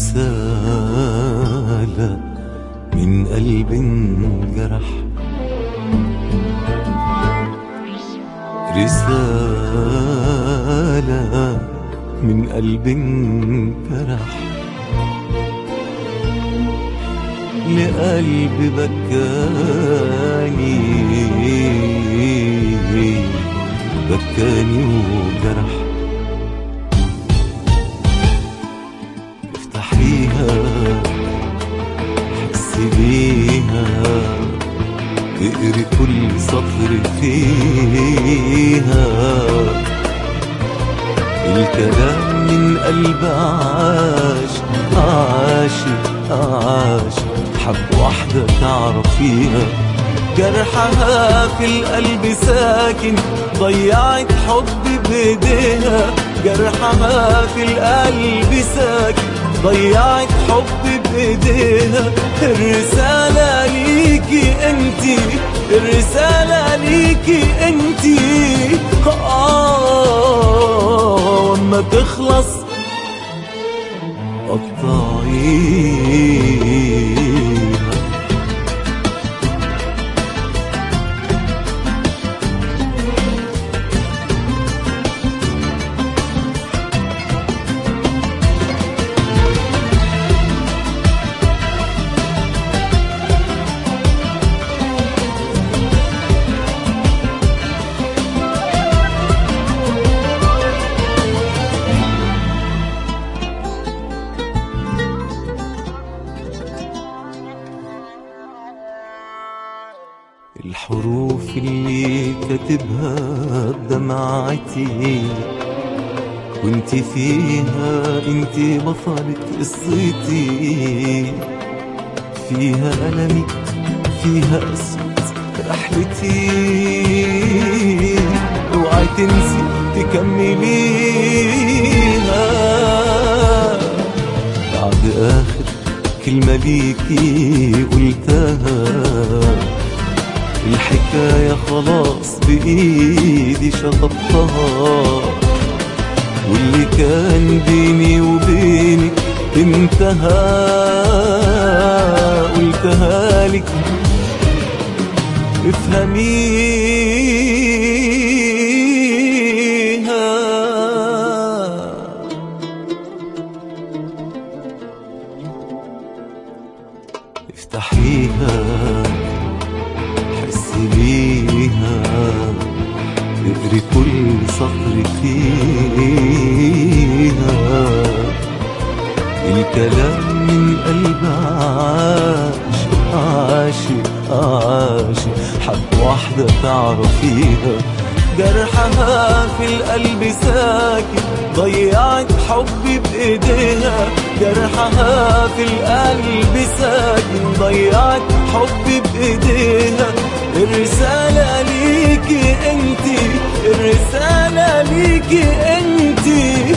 رسالة من قلب انجرح، رسالة من قلب انجرح، لقلب بكاني وجرح. افتحيها حسي بيها، اقري كل سطر فيها، الكلام من قلب عاشق حب واحدة تعرفيها. جرحها في القلب ساكن، ضيعت حبي بايديها. جرحها في القلب ساكن، ضيعت حبي بايديها. الرسالة ليكي انتي، الرسالة ليكي انتي. وما تخلص قطعيها. الحروف اللي كاتبها بدمعتي، وانت فيها انت بطلة قصتي. فيها ألمي، فيها أسود رحلتي. اوعي تنسي تكمليها. بعد آخر كلمة ليكي قلتها، الحكاية خلاص بإيدي شطبتها. واللي كان بيني وبينك انتهى، قلتها لك افهميها. افتحيها حسي بيها، اقري كل سطر فيها. الكلام من قلب عاشق حب واحدة تعرفيها. جرحها في القلب ساكن، ضيعت حبي بايديها. جرحها في القلب ساكن، ضيعت حبي بايديها. الرسالة ليكي انتي، الرسالة ليكي انتي.